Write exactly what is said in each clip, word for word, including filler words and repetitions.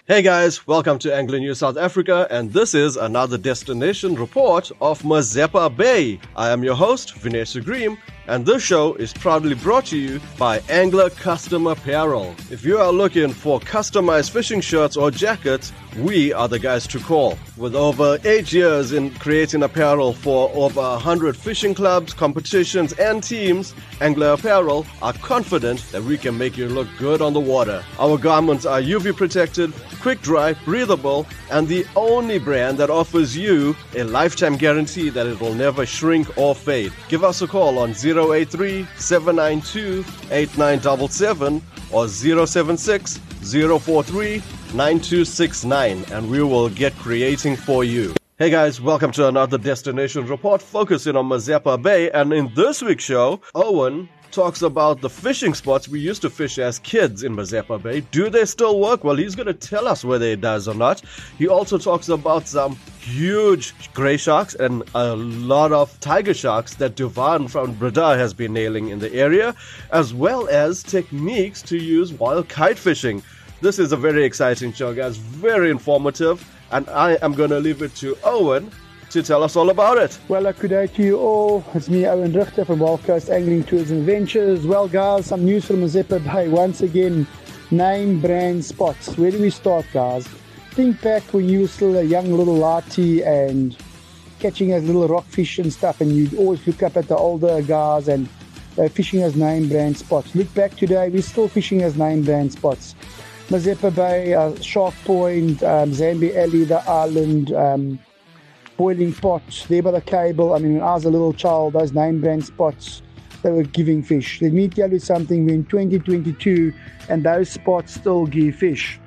Hey guys, welcome to Angling News South Africa, and this is another destination report of Mazeppa Bay. I am your host, Vinesh Sugrim, and this show is proudly brought to you by Angler Custom Apparel. If you are looking for customized fishing shirts or jackets, we are the guys to call. With over eight years in creating apparel for over one hundred fishing clubs, competitions, and teams, Angler Apparel are confident that we can make you look good on the water. Our garments are U V protected, quick dry, breathable, and the only brand that offers you a lifetime guarantee that it will never shrink or fade. Give us a call on zero eight three, seven nine two, eight nine seven seven or zero seven six, zero four three, nine two six nine and we will get creating for you. Hey guys, welcome to another destination report focusing on Mazeppa Bay, and in this week's show, Owen talks about the fishing spots we used to fish as kids in Mazeppa Bay. Do they still work? Well, he's going to tell us whether it does or not. He also talks about some huge grey sharks and a lot of tiger sharks that Duvan from Breda has been nailing in the area, as well as techniques to use while kite fishing. This is a very exciting show, guys, very informative, and I am going to leave it to Owen to tell us all about it. Well, uh, good day to you all. It's me, Owen Richter from Wild Coast Angling Tours and Adventures. Well, guys, some news from Mazeppa Bay. Once again, name brand spots. Where do we start, guys? Think back when you were still a young little latte and catching as little rockfish and stuff, and you'd always look up at the older guys and they're fishing as name brand spots. Look back today, we're still fishing as name brand spots. Mazeppa Bay, uh, Shark Point, um, Zambia Alley, the island, um, Boiling Pot, there by the cable. I mean, when I was a little child, those name brand spots, they were giving fish. Let me tell you something, we're in twenty twenty-two and those spots still give fish.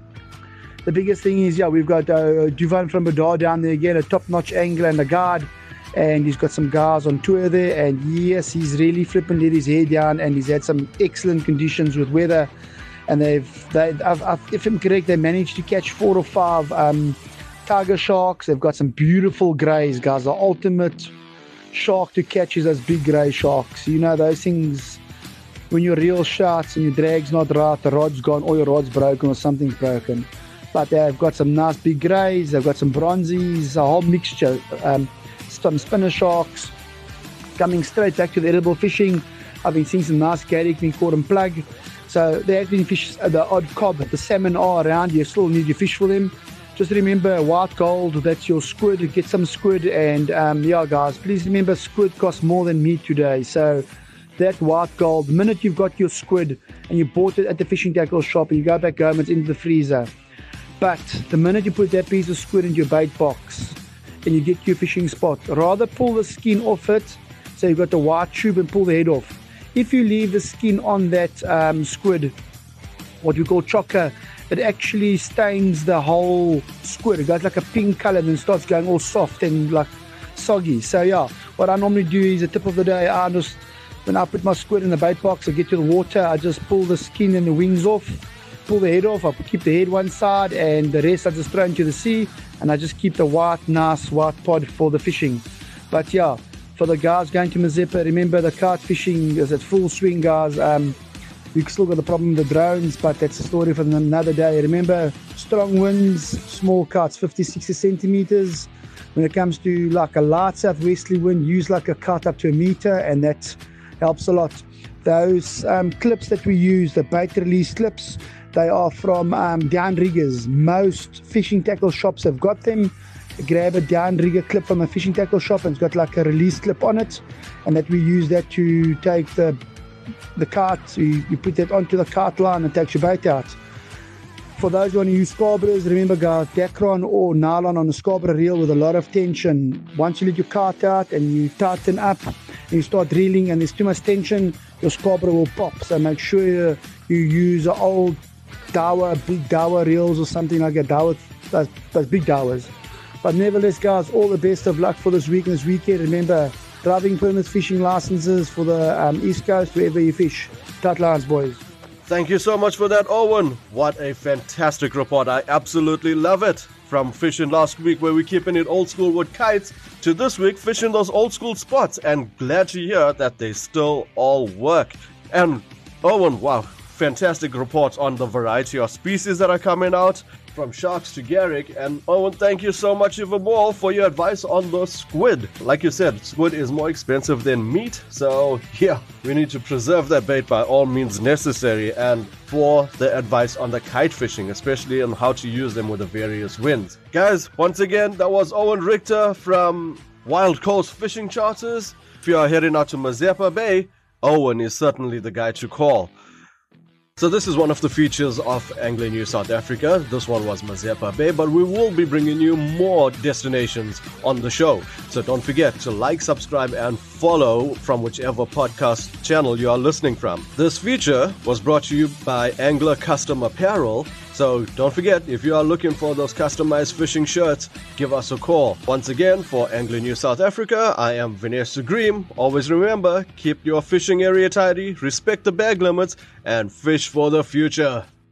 The biggest thing is, yeah, we've got uh, Duvan from Breda down there again, a top-notch angler and a guard, and he's got some guys on tour there, and yes, he's really flipping let his hair down, and he's had some excellent conditions with weather, and they've, they, I've, I've, if I'm correct, they managed to catch four or five um, tiger sharks. They've got some beautiful greys, guys. The ultimate shark to catch is those big grey sharks. You know, those things, when your reel shots and your drag's not right, the rod's gone, or your rod's broken or something's broken. But they've got some nice big greys, they've got some bronzies, a whole mixture, um, some spinner sharks. Coming straight back to the edible fishing, I've been seeing some nice garlic being caught and plug. So there have been fish, uh, the odd cob, the salmon are around, you still need your fish for them. Just remember, white gold, that's your squid. Get some squid, and um, yeah, guys, please remember, squid costs more than meat today. So that white gold, the minute you've got your squid and you bought it at the fishing tackle shop and you go back home, it's into the freezer. But the minute you put that piece of squid into your bait box and you get your fishing spot, rather pull the skin off it, so you've got the white tube, and pull the head off. If you leave the skin on that um, squid, what we call chocker, it actually stains the whole squid. It goes like a pink color and then starts going all soft and like soggy. So yeah, what I normally do is, a tip of the day, I just, when I put my squid in the bait box, I get to the water, I just pull the skin and the wings off, pull the head off, I keep the head one side, and the rest I just throw into the sea, and I just keep the white, nice white pod for the fishing. But yeah, for the guys going to Mazeppa, remember the kite fishing is at full swing, guys. Um, we've still got the problem with the drones, but that's a story for another day. Remember, strong winds, small kites, fifty, sixty centimeters. When it comes to like a light southwesterly wind, use like a kite up to a meter, and that helps a lot. Those um, clips that we use, the bait release clips, they are from um, downriggers. Most fishing tackle shops have got them. Grab a downrigger clip from a fishing tackle shop, and it's got like a release clip on it, and that we use that to take the the cart. So you, you put that onto the cart line and takes your bait out. For those who want to use Scarboroughs, remember, guys, Dacron or nylon on a Scarborough reel with a lot of tension. Once you let your cart out and you tighten up and you start reeling and there's too much tension, your Scarborough will pop. So make sure you, you use an old Daiwa, big Daiwa reels or something like a Daiwa, those, those big Daiwas. But nevertheless, guys, all the best of luck for this week and this weekend. Remember, driving permits, fishing licenses for the um, East Coast, wherever you fish. Tight lines, boys. Thank you so much for that, Owen. What a fantastic report. I absolutely love it. From fishing last week where we're keeping it old school with kites, to this week fishing those old school spots, and glad to hear that they still all work. And Owen, wow, fantastic reports on the variety of species that are coming out, from sharks to Garrick. And Owen, thank you so much even more for your advice on the squid. Like you said, squid is more expensive than meat, so yeah, we need to preserve that bait by all means necessary. And for the advice on the kite fishing, especially on how to use them with the various winds. Guys, once again, that was Owen Richter from Wild Coast Fishing Charters. If you are heading out to Mazeppa Bay, Owen is certainly the guy to call. So this is one of the features of Angling News South Africa. This one was Mazeppa Bay, but we will be bringing you more destinations on the show. So don't forget to like, subscribe, and follow from whichever podcast channel you are listening from. This feature was brought to you by Angler Custom Apparel. So don't forget, if you are looking for those customized fishing shirts, give us a call. Once again, for Angling News South Africa, I am Vanessa Green. Always remember, keep your fishing area tidy, respect the bag limits, and fish for the future.